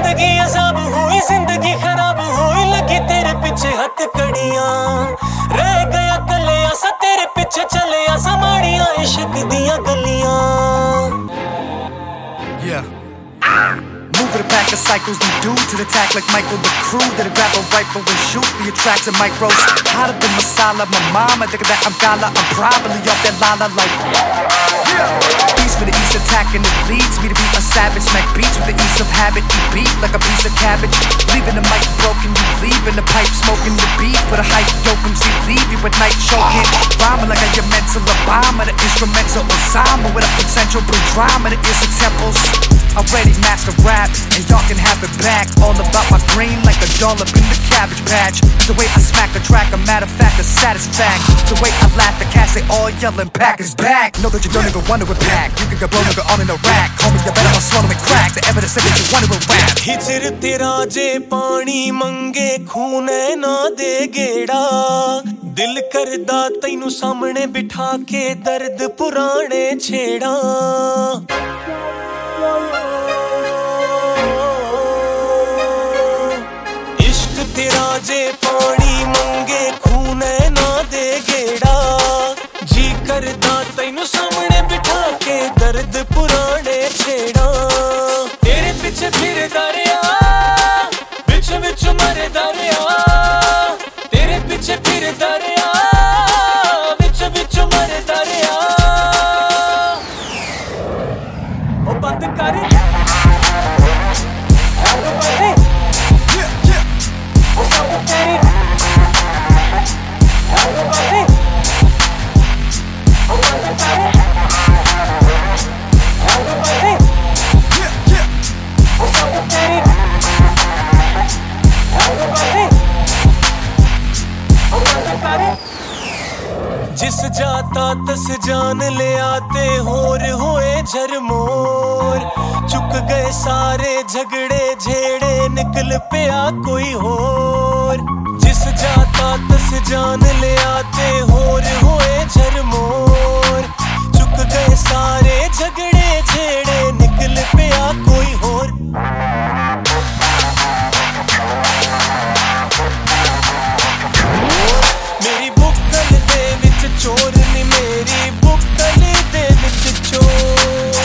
जिंदगी अजाब हुई, जिंदगी खराब हुई, लगी तेरे पीछे हथकड़ियां। रह गया कलिया सा तेरे पीछे चलिया सा, माड़ियां इश्क दियां गलियां। Moving a pack of cycles, new dudes to attack like Michael the crew. That'll grab a rifle and shoot the attracts and micros. Hotter than masala, my mama think that I'm gala. I'm probably off that lala like East for the east attacking, it leads me to be a savage. Smack beats with the ease of habit, eat beat like a piece of cabbage. Leaving the mic broken, you leaving the pipe smoking the beat for the hype. Dope MC leave you at night choking. Rhyming like a mental Obama, the instrumental Osama with a potential bring drama to ears and temples. Already master rap, and y'all can have it back. All about my green like a dollop in the cabbage patch. The way I smack a track, a matter of fact, a satisfaction. The way I laugh, the cats they all yelling, pack is back. Know that you don't even wonder with pack. You can get blown nigga on in a rack. Homie, you better not swallow me crack. The evidence said that you wonder with rap. हिजर तेरा जे पानी मंगे खून ना दे गेड़ा। दिल करदा तैनू सामने बिठा के दर्द पुराने छेड़ा। इश्क तेरा जे पानी मंगे खून ना दे गेड़ा। जी करदा तैनू सामने बिठा के दर्द पुराने छेड़ा। तेरे पीछे फिर दरिया, बिच बिच मरे दरिया। तेरे पीछे फिर दरिया, बिच बिच मरे दरिया। ओ बंद कर जिस जाता तस जान ले आते होर होए झरमोर। चुक गए सारे झगड़े झेड़े निकल पिया कोई होर। जिस जाता तस जान ले आते होर होए झरमोर। चुक गए सारे झगड़े झेड़े निकल पिया कोई होर। मेरी बुक्कल दे विच चोर नी, मेरी बुक्कल दे विच चोर।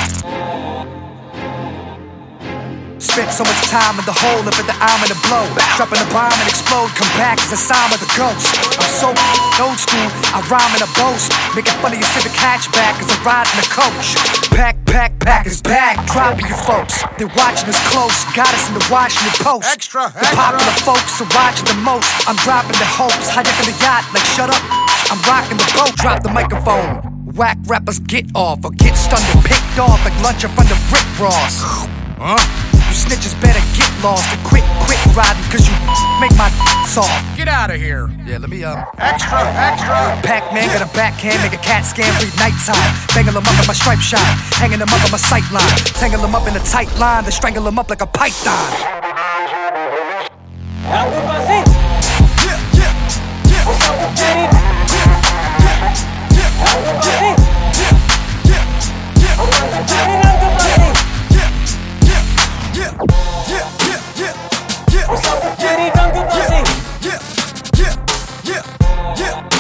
Spent so much time in the hole, up at the arm and the blow. Dropping the bomb and explode, come back as a sign of the ghost. I'm so old school, I rhyme in a boast. Making fun of your Civic hatchback as I ride in a coach. Pack is back, dropping you folks. They're watching us close, got us in the Washington Post. Extra. The popular folks are watching the most. I'm dropping the hopes, hijacking the yacht like shut up. I'm rocking the boat, drop the microphone. Whack rappers get off or get stunned and picked off like lunch in front of Rick Ross. You snitches better get lost and quit riding, cause you make my soft. Get out of here. Yeah, let me Extra. Pac-Man got a backhand, make a cat scan, read nighttime. Banging them up in my stripe shot, hanging them up on my sight line. Tangle them up in a tight line, then strangle them up like a python. What's up, Jenny? Don't go pussy. Yeah.